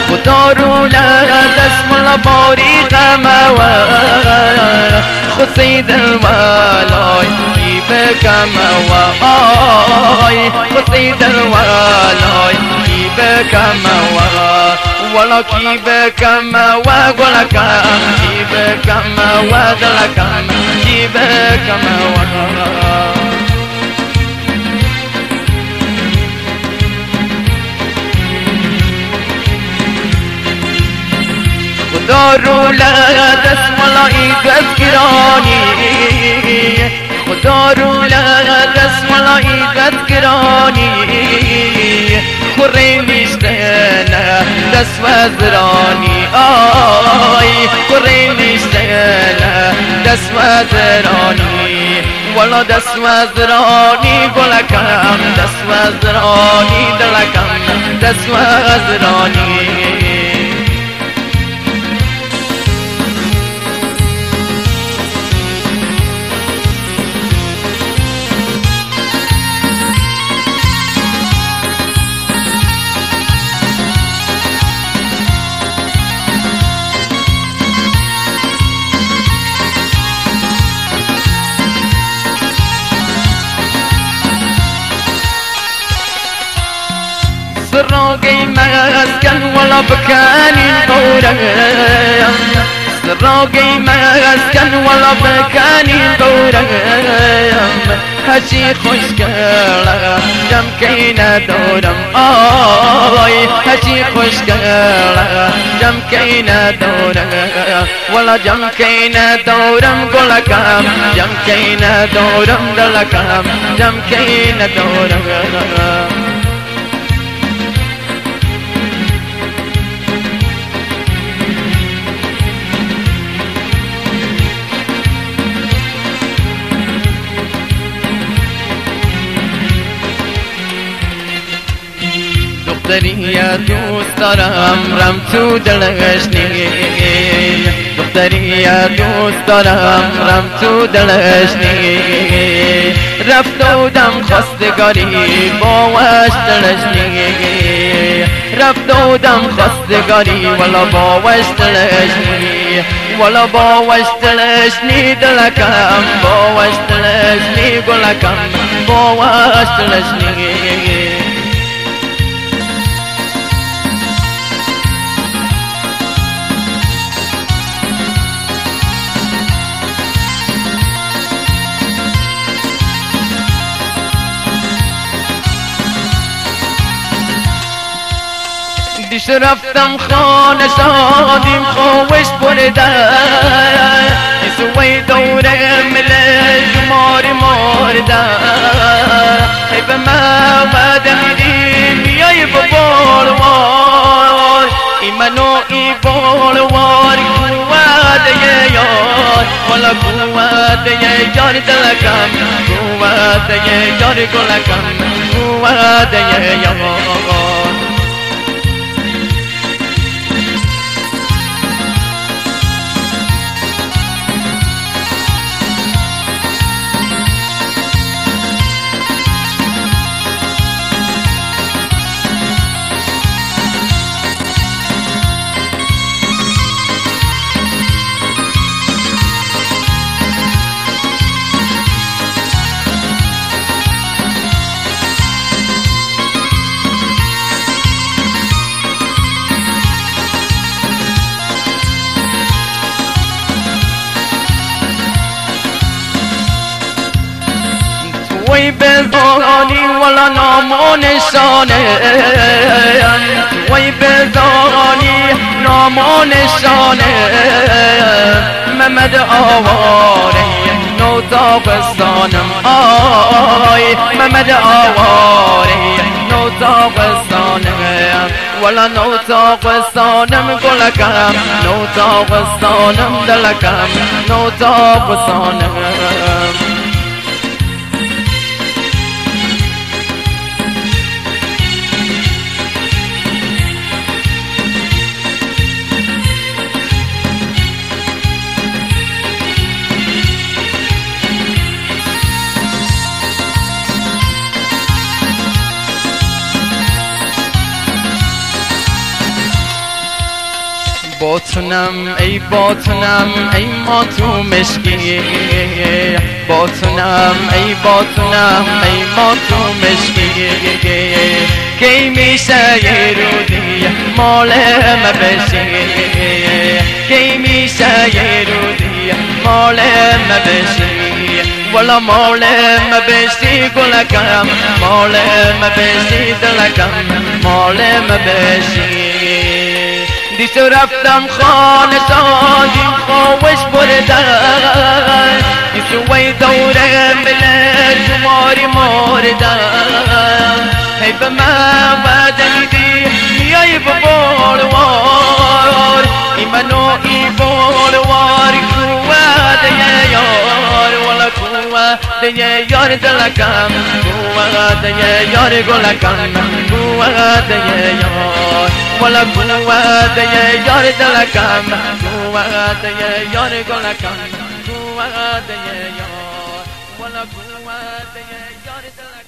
خدا رو دست ملا باری غموا خود سید الولای کی بکموا خود سید الولای کی بکموا ولا کی بکموا ولا کم کی بکموا دلکم کی بکموا خدا رو دست ملایی دستگرانی خدا رو دست ملایی دستگرانی خوری نیسته نه دست وزرانی آی خوری نیسته نه دست وزرانی ولا دست وزرانی گلکم دست وزرانی دلکم دست وزرانی سراغي مسكن ولا بكاني دورم سراغي مسكن ولا بكاني دورم هشي خوشگلا جم كينا دورم آي هشي خوشگلا جم كينا دورم ولا جم كينا دورم گلکم جم كينا دورم دلکم جم كينا دورم دختری دوست دارم رم تو دلشنی دختری دوست دارم رم تو دلشنی رفت و دم خواستگاری با وش دلشنی رفت و دم خواستگاری ولا با وش دلشنی ولا با وش دلشنی دلکم با وش دلشنی گلکم با وش دلشنی دیش رفتم خانه شادیم خوش بردن سوی دوره مل جمار مردن ای به معبد میری بیای بباروار ای منو ای باروار قوت یار والا قوت یار دلکم قوت یار گلکم قوت یار وی بزانی ولا نام و نشانه وی بزانی نام و نشانه محمد آواره نو تابستانم آی محمد آواره نو تابستانم ولا نو تابستانم گلکم نو تابستانم دلکم نو تابستانم باطنم ای باطنم ای ما تو مشکی باطنم ای باطنم ای ما تو مشکی کی میشه یه رودی مال ما بشی کی میشه یه رودی مال ما بشی ولا مال ما بشی گلکم مال ما بشی دلکم مال ما بشی دیشو رفتم خانه سازیم خوش بردن دیشو وی دوره ملت شماری مردن هی به من بدنیدی میای ببالوار ایمانو ای بالوار قوته یار ولا قوته یار دلکم قوته یار گلکم قوته یار ولا قوته یار دلکم قوته یار گلکم قوته یار ولا قوته یار دلکم